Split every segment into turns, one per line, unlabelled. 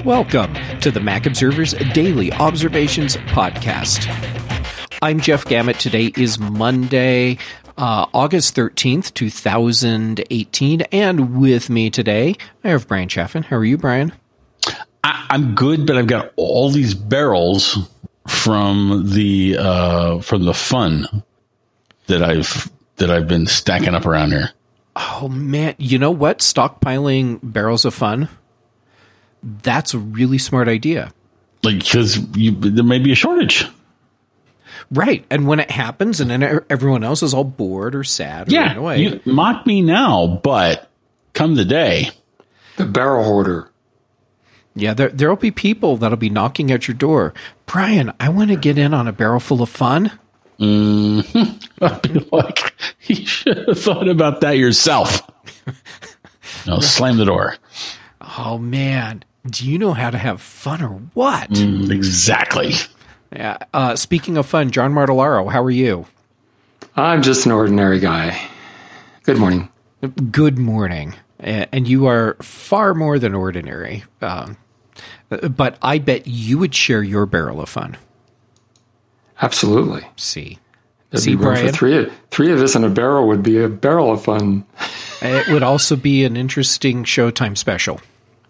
Welcome to the Mac Observer's Daily Observations Podcast. I'm Jeff Gamet. Today is Monday, August 13th, 2018. And with me today, I have Brian Chaffin. How are you, Brian?
I'm good, but I've got all these barrels from the fun that I've been stacking up around here.
Oh, man. You know what? Stockpiling barrels of fun? That's a really smart idea.
Like, because there may be a shortage.
Right. And when it happens and then everyone else is all bored or sad or
yeah,
away.
You mock me now, but come the day.
The barrel hoarder.
Yeah, there'll be people that'll be knocking at your door. Brian, I want to get in on a barrel full of fun.
I'll be like, you should have thought about that yourself. No, slam the door.
Oh, man. Do you know how to have fun or what?
Exactly.
Yeah. Speaking of fun, John Martellaro, how are you?
I'm just an ordinary guy. Good morning.
Good morning. And you are far more than ordinary. But I bet you would share your barrel of fun.
Absolutely.
See,
Brian? For three of us in a barrel would be a barrel of fun.
It would also be an interesting Showtime special.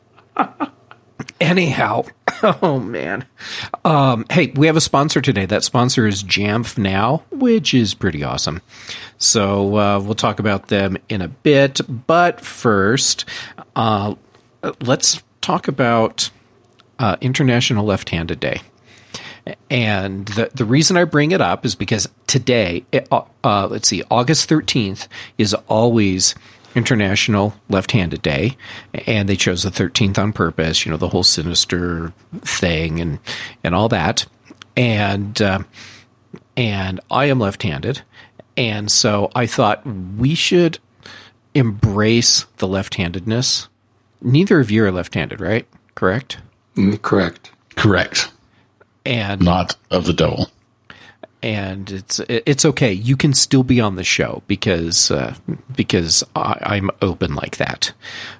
Anyhow, oh man. Hey, we have a sponsor today. That sponsor is Jamf Now, which is pretty awesome. So we'll talk about them in a bit. But first, let's talk about International Left-Handed Day. And the reason I bring it up is because today, August 13th is always International Left-Handed Day, and they chose the 13th on purpose, you know, the whole sinister thing and all that. And I am left-handed, and so I thought we should embrace the left-handedness. Neither of you are left-handed, right? Correct?
Correct.
And
not of the devil.
And it's okay. You can still be on the show because I'm open like that.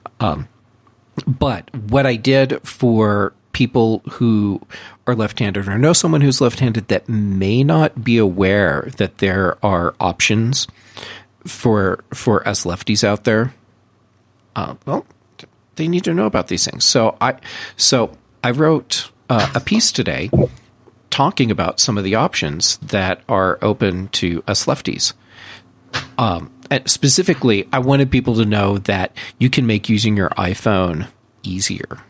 But what I did for people who are left-handed or know someone who's left-handed that may not be aware that there are options for us lefties out there, well, they need to know about these things. So I wrote a piece today talking about some of the options that are open to us lefties. And specifically, I wanted people to know that you can make using your iPhone easier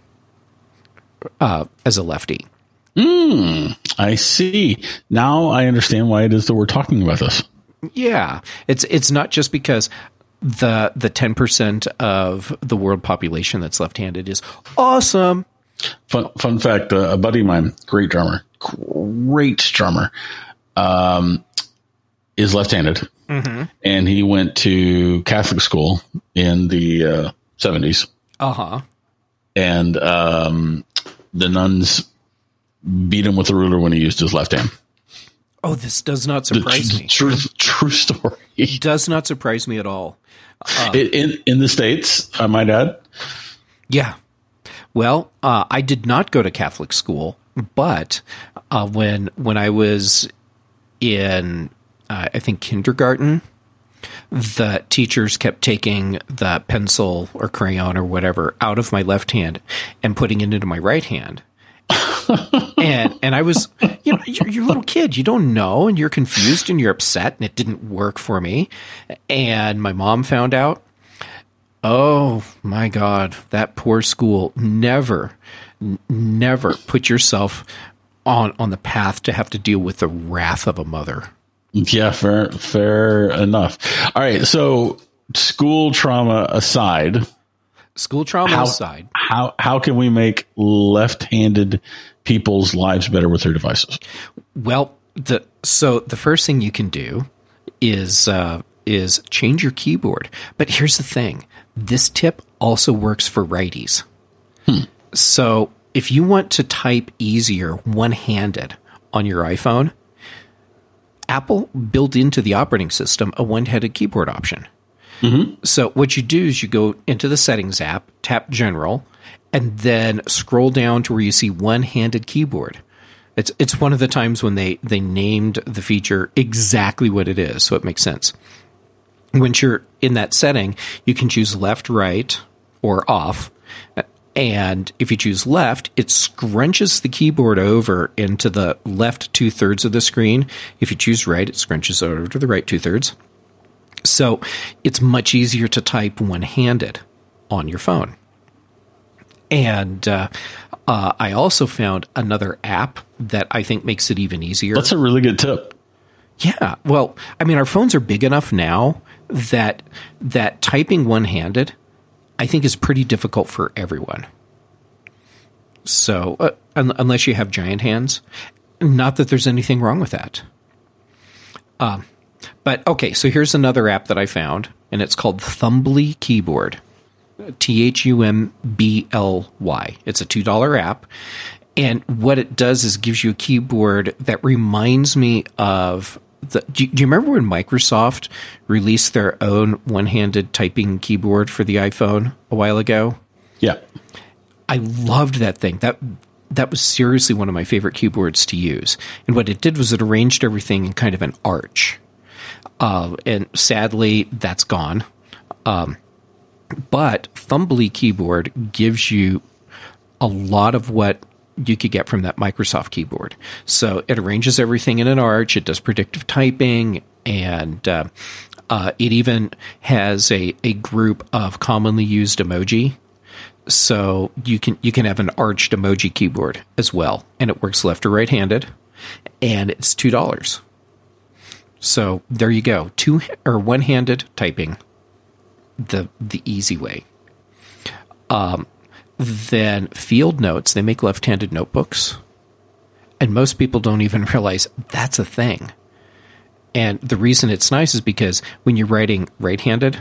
as a lefty.
I see. Now I understand why it is that we're talking about this.
Yeah. It's not just because the 10% of the world population that's left-handed is awesome.
Fun fact, a buddy of mine, great drummer, is left-handed. Mm-hmm. And he went to Catholic school in the 70s.
Uh-huh.
And the nuns beat him with a ruler when he used his left hand.
Oh, this does not surprise me.
True story.
It does not surprise me at all.
In the States, I might add.
Yeah. Well, I did not go to Catholic school, but when I was in, I think, kindergarten, the teachers kept taking the pencil or crayon or whatever out of my left hand and putting it into my right hand. and I was, you're a little kid, you don't know, and you're confused and you're upset, and it didn't work for me. And my mom found out. Oh my God, that poor school. Never put yourself on the path to have to deal with the wrath of a mother.
Yeah, fair enough. All right, so school trauma aside, how can we make left-handed people's lives better with their devices?
Well, the first thing you can do is change your keyboard. But here's the thing. This tip also works for righties. So if you want to type easier one-handed on your iPhone, Apple built into the operating system a one-handed keyboard option. Mm-hmm. So what you do is you go into the Settings app, tap General, and then scroll down to where you see one-handed keyboard. It's one of the times when they named the feature exactly what it is, so it makes sense. Once you're in that setting, you can choose left, right, or off. And if you choose left, it scrunches the keyboard over into the left 2/3 of the screen. If you choose right, it scrunches over to the right 2/3. So it's much easier to type one-handed on your phone. And I also found another app that I think makes it even easier.
That's a really good tip.
Yeah. Well, I mean, our phones are big enough now that typing one-handed, I think, is pretty difficult for everyone. So, unless you have giant hands, not that there's anything wrong with that. But okay, so here's another app that I found, and it's called Thumbly Keyboard. THUMBLY. It's a $2 app. And what it does is gives you a keyboard that reminds me of do you remember when Microsoft released their own one-handed typing keyboard for the iPhone a while ago?
Yeah.
I loved that thing. That was seriously one of my favorite keyboards to use. And what it did was it arranged everything in kind of an arch. And sadly, that's gone. But Thumbly Keyboard gives you a lot of what you could get from that Microsoft keyboard. So it arranges everything in an arch. It does predictive typing, and it even has a group of commonly used emoji. So you can have an arched emoji keyboard as well, and it works left or right-handed, and it's $2. So there you go, one-handed typing, the easy way. Then Field Notes, they make left-handed notebooks, and most people don't even realize that's a thing. And the reason it's nice is because when you're writing right-handed,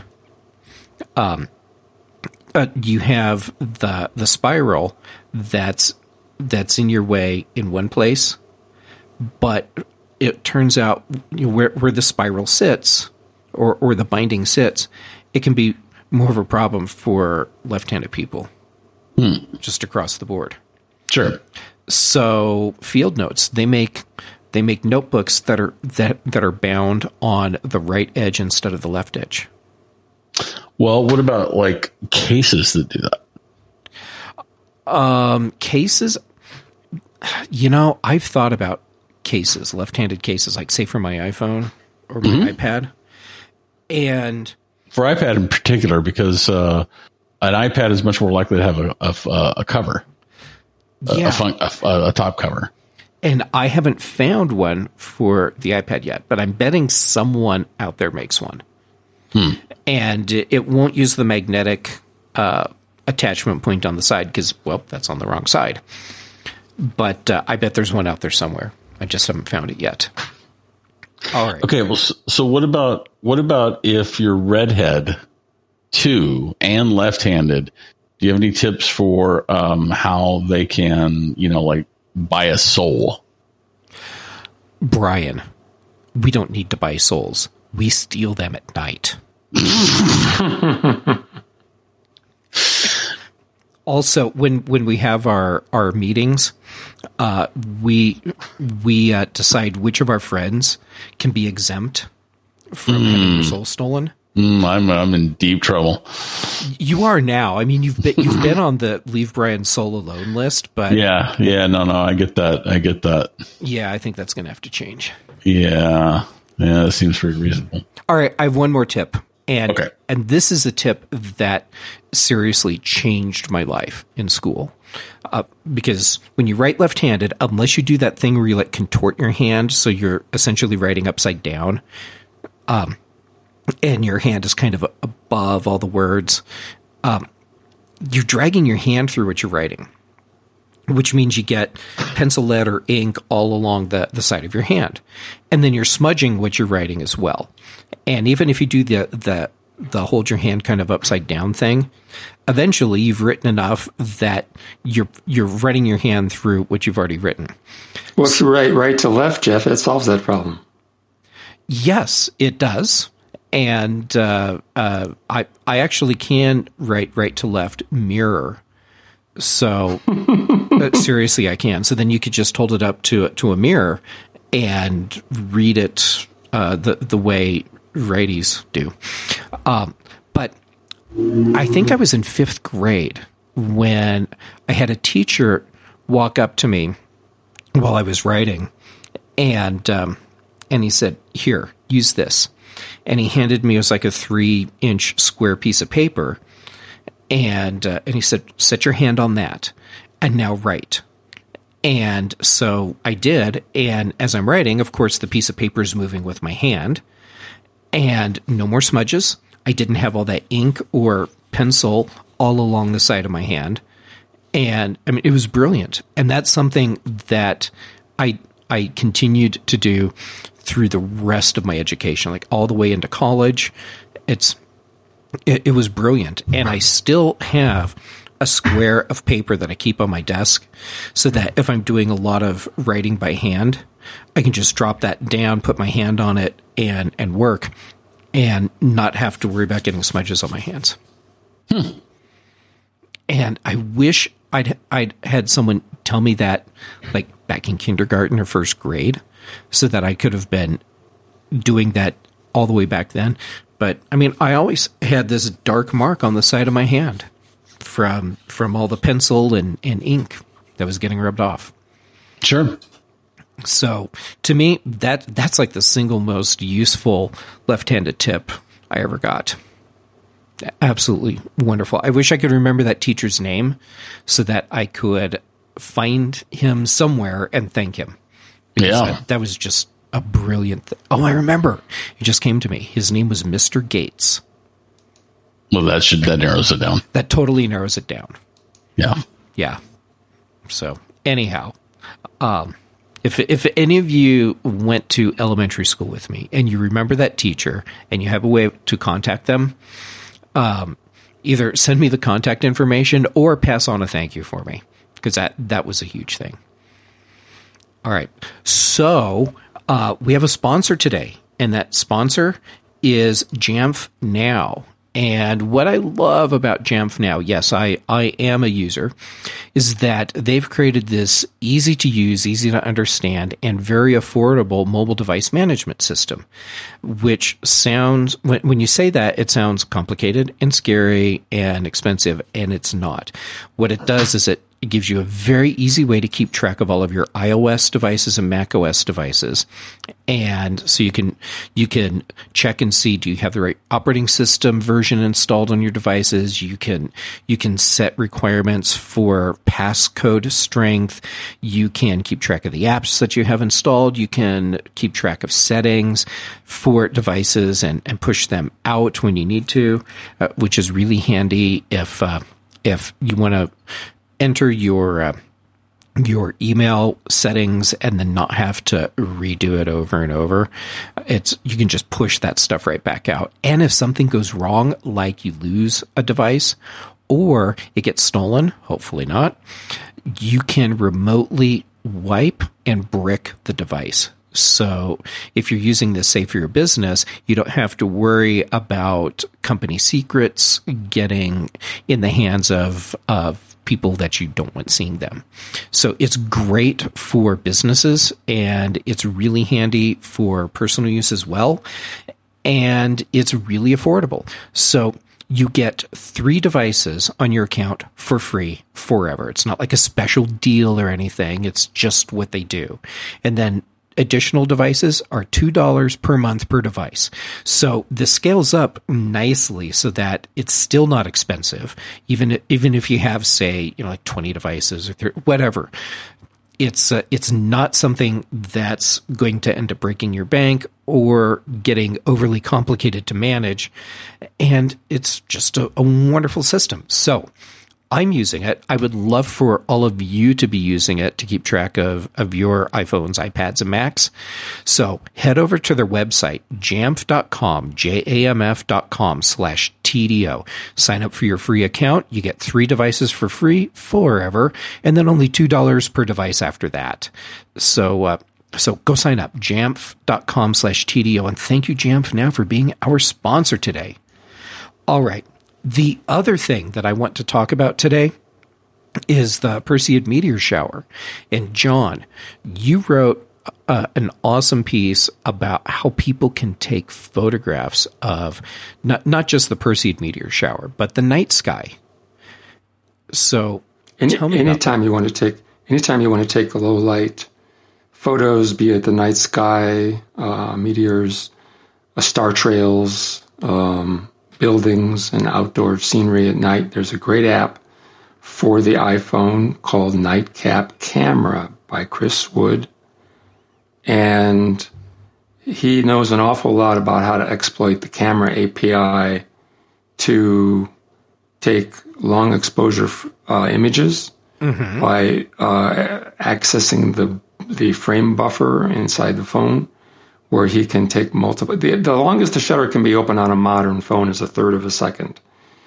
you have the spiral that's in your way in one place, but it turns out where the spiral sits or the binding sits, it can be more of a problem for left-handed people. Just across the board.
Sure.
So Field Notes, they make notebooks that are bound on the right edge instead of the left edge.
Well, what about like cases that do that?
Cases, I've thought about cases, left-handed cases, like say for my iPhone or my iPad. And
for iPad in particular, because an iPad is much more likely to have a cover, a top cover.
And I haven't found one for the iPad yet, but I'm betting someone out there makes one. And it won't use the magnetic attachment point on the side because, well, that's on the wrong side. But I bet there's one out there somewhere. I just haven't found it yet. All right.
Okay. Well, so what about if you're redhead too and left-handed? Do you have any tips for how they can, buy a soul?
Brian, we don't need to buy souls. We steal them at night. Also, when we have our meetings, we decide which of our friends can be exempt from having their soul stolen.
I'm in deep trouble.
You are now. I mean, you've been on the Leave Brian Soul Alone list, but
yeah, no, I get that.
Yeah, I think that's going to have to change.
Yeah, that seems pretty reasonable.
All right, I have one more tip, and
okay.
And this is a tip that seriously changed my life in school. Because when you write left-handed, unless you do that thing where you contort your hand, so you're essentially writing upside down, and your hand is kind of above all the words, you're dragging your hand through what you're writing, which means you get pencil lead or ink all along the side of your hand. And then you're smudging what you're writing as well. And even if you do the hold your hand kind of upside down thing, eventually you've written enough that you're running your hand through what you've already written.
Well, if you write right to left, Jeff, it solves that problem.
Yes, it does. And I actually can write right to left mirror So seriously, I can. So then you could just hold it up to a mirror and read it the way righties do. But I think I was in 5th grade when I had a teacher walk up to me while I was writing, and he said, "Here, use this." And he handed me, it was like a 3-inch square piece of paper, and he said, "Set your hand on that, and now write." And so I did, and as I'm writing, of course, the piece of paper is moving with my hand, and no more smudges. I didn't have all that ink or pencil all along the side of my hand. And I mean, it was brilliant. And that's something that I continued to do through the rest of my education, like all the way into college. It was brilliant. And I still have a square of paper that I keep on my desk so that if I'm doing a lot of writing by hand, I can just drop that down, put my hand on it, and work, and not have to worry about getting smudges on my hands. And I wish I'd had someone tell me that, like back in kindergarten or 1st grade, so that I could have been doing that all the way back then. But I mean, I always had this dark mark on the side of my hand from all the pencil and ink that was getting rubbed off.
Sure.
So to me, that's like the single most useful left-handed tip I ever got. Absolutely wonderful. I wish I could remember that teacher's name so that I could find him somewhere and thank him. Because that was just a brilliant thing. Oh, I remember. It just came to me. His name was Mr. Gates.
Well, that narrows it down.
That totally narrows it down.
Yeah.
Yeah. So anyhow, if any of you went to elementary school with me and you remember that teacher and you have a way to contact them, either send me the contact information or pass on a thank you for me, because that was a huge thing. All right. So we have a sponsor today, and that sponsor is Jamf Now. And what I love about Jamf Now, yes, I am a user, is that they've created this easy to use, easy to understand, and very affordable mobile device management system, which sounds, when you say that, it sounds complicated and scary and expensive, and it's not. What it does is it gives you a very easy way to keep track of all of your iOS devices and macOS devices. And so you can check and see, do you have the right operating system version installed on your devices? You can set requirements for passcode strength. You can keep track of the apps that you have installed. You can keep track of settings for devices and push them out when you need to, which is really handy if you want to enter your email settings and then not have to redo it over and over. You can just push that stuff right back out. And if something goes wrong, like you lose a device or it gets stolen, hopefully not, you can remotely wipe and brick the device. So if you're using this, say, for your business, you don't have to worry about company secrets getting in the hands of people that you don't want seeing them. So it's great for businesses, and it's really handy for personal use as well. And it's really affordable. So you get 3 devices on your account for free forever. It's not like a special deal or anything. It's just what they do. And then additional devices are $2 per month per device. So this scales up nicely so that it's still not expensive, even if you have, say, like 20 devices or 30, whatever. It's not something that's going to end up breaking your bank or getting overly complicated to manage, and it's just a wonderful system. So I'm using it. I would love for all of you to be using it to keep track of your iPhones, iPads, and Macs. So head over to their website, jamf.com, jamf.com/TDO. Sign up for your free account. You get 3 devices for free forever, and then only $2 per device after that. So go sign up, jamf.com/TDO. And thank you, Jamf Now, for being our sponsor today. All right. The other thing that I want to talk about today is the Perseid meteor shower. And John, you wrote an awesome piece about how people can take photographs of not just the Perseid meteor shower, but the night sky. So tell me
anytime you want to take low light photos, be it the night sky, meteors, star trails, buildings, and outdoor scenery at night, there's a great app for the iPhone called Nightcap Camera by Chris Wood. And he knows an awful lot about how to exploit the camera API to take long exposure images by accessing the frame buffer inside the phone, where he can take multiple. The longest the shutter can be open on a modern phone is a third of a second.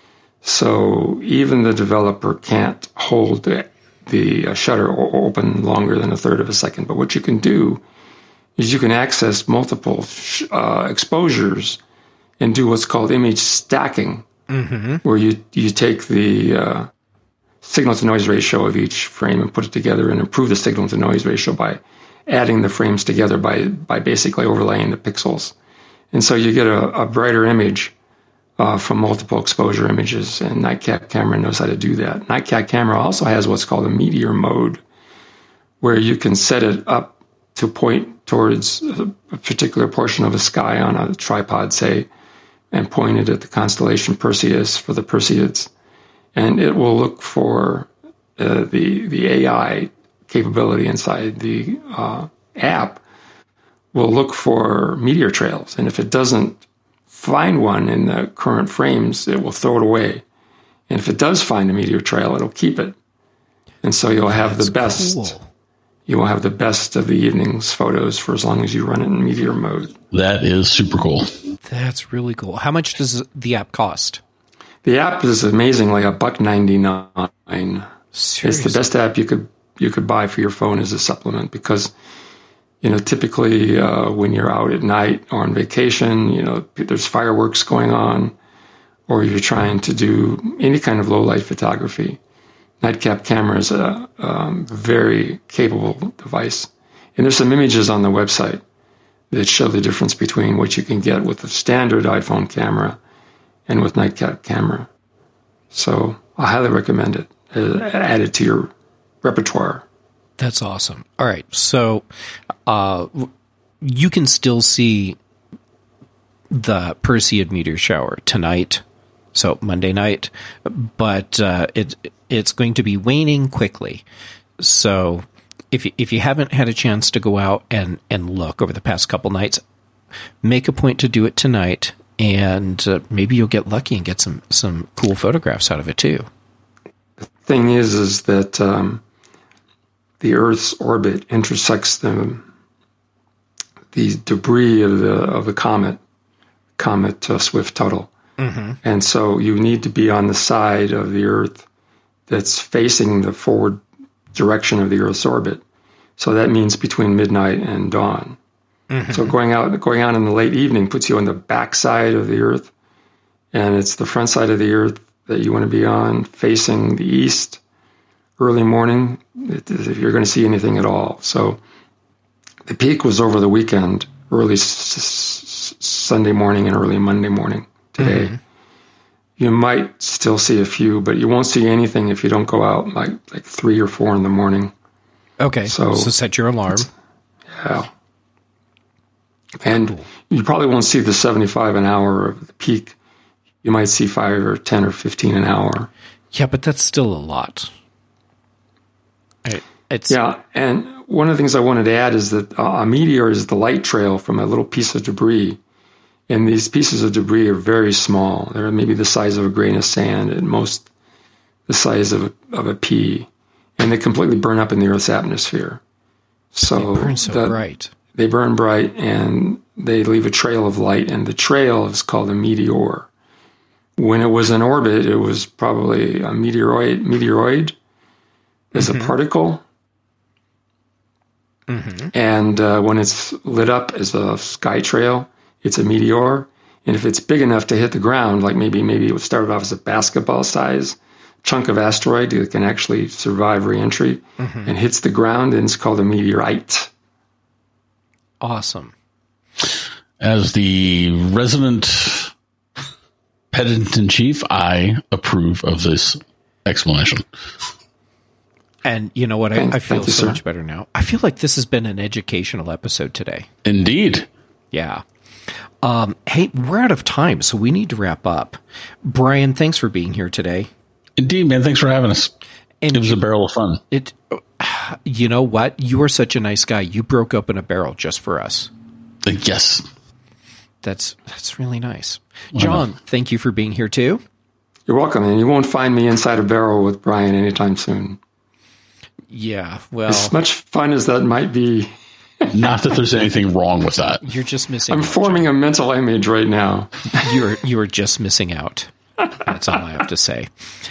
So even the developer can't hold the shutter open longer than a third of a second. But what you can do is you can access multiple exposures and do what's called image stacking, where you take the signal-to-noise ratio of each frame and put it together and improve the signal-to-noise ratio by adding the frames together by basically overlaying the pixels. And so you get a brighter image from multiple exposure images, and Nightcap Camera knows how to do that. Nightcap Camera also has what's called a meteor mode, where you can set it up to point towards a particular portion of the sky on a tripod, say, and point it at the constellation Perseus for the Perseids. And it will look for the AI capability inside the app will look for meteor trails. And if it doesn't find one in the current frames, it will throw it away. And if it does find a meteor trail, it'll keep it. And so you'll have the best. Cool. You will have the best of the evening's photos for as long as you run it in meteor mode.
That is super cool.
That's really cool. How much does the app cost?
The app is amazingly $1.99.
Seriously?
It's the best app you could buy for your phone as a supplement, because typically when you're out at night or on vacation, there's fireworks going on, or you're trying to do any kind of low light photography. Nightcap Camera is a very capable device. And there's some images on the website that show the difference between what you can get with the standard iPhone camera and with Nightcap Camera. So I highly recommend it. Add it to your repertoire.
That's awesome. All right. So you can still see the Perseid meteor shower tonight, so Monday night, but it's going to be waning quickly. So if you haven't had a chance to go out and look over the past couple nights, make a point to do it tonight, and maybe you'll get lucky and get some cool photographs out of it too.
The thing is that the Earth's orbit intersects the debris of the comet Swift-Tuttle. And so you need to be on the side of the Earth that's facing the forward direction of the Earth's orbit. So that means between midnight and dawn. So going out in the late evening puts you on the back side of the Earth, and it's the front side of the Earth that you want to be on, facing the east. Early morning, if you're going to see anything at all. So the peak was over the weekend, early Sunday morning and early Monday morning today. You might still see a few, but you won't see anything if you don't go out like 3 or 4 in the morning.
Okay, so set your alarm.
Yeah. And you probably won't see the 75 an hour of the peak. You might see 5 or 10 or 15 an hour.
Yeah, but that's still a lot.
Yeah, and one of the things I wanted to add is that a meteor is the light trail from a little piece of debris. And these pieces of debris are very small. They're maybe the size of a grain of sand, at most the size of a pea. And they completely burn up in the Earth's atmosphere. So
they burn so bright.
They burn bright, and they leave a trail of light, and the trail is called a meteor. When it was in orbit, it was probably a meteoroid is a particle. And when it's lit up as a sky trail, it's a meteor. And if it's big enough to hit the ground, like maybe it started off as a basketball size chunk of asteroid that can actually survive reentry and hits the ground, and it's called a meteorite.
Awesome.
As the resident pedant-in-chief, I approve of this explanation.
And you know what? I feel
thank you,
so
sir.
much better now. I feel like this has been an educational episode today.
Indeed.
Yeah. Hey, we're out of time, so we need to wrap up. Brian, thanks for being here today.
Indeed, man. Thanks for having us.
And
it was a barrel of fun.
You know what? You are such a nice guy. You broke open a barrel just for us.
Yes.
That's really nice. John, thank you for being here too.
You're welcome, and you won't find me inside a barrel with Brian anytime soon.
Yeah, well,
As much fun as that might be,
Not that there's anything wrong with that.
you're just missing
I'm
out.
forming a mental image right now.
You are just missing out. That's all I have to say.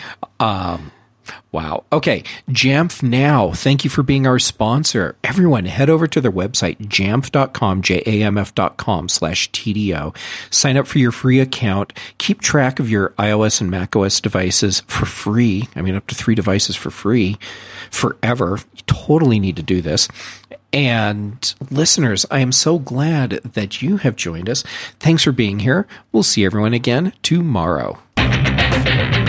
Wow. Okay. Jamf Now. Thank you for being our sponsor. Everyone, head over to their website, jamf.com, jamf.com/TDO. Sign up for your free account. Keep track of your iOS and macOS devices for free. I mean, up to 3 devices for free forever. You totally need to do this. And listeners, I am so glad that you have joined us. Thanks for being here. We'll see everyone again tomorrow.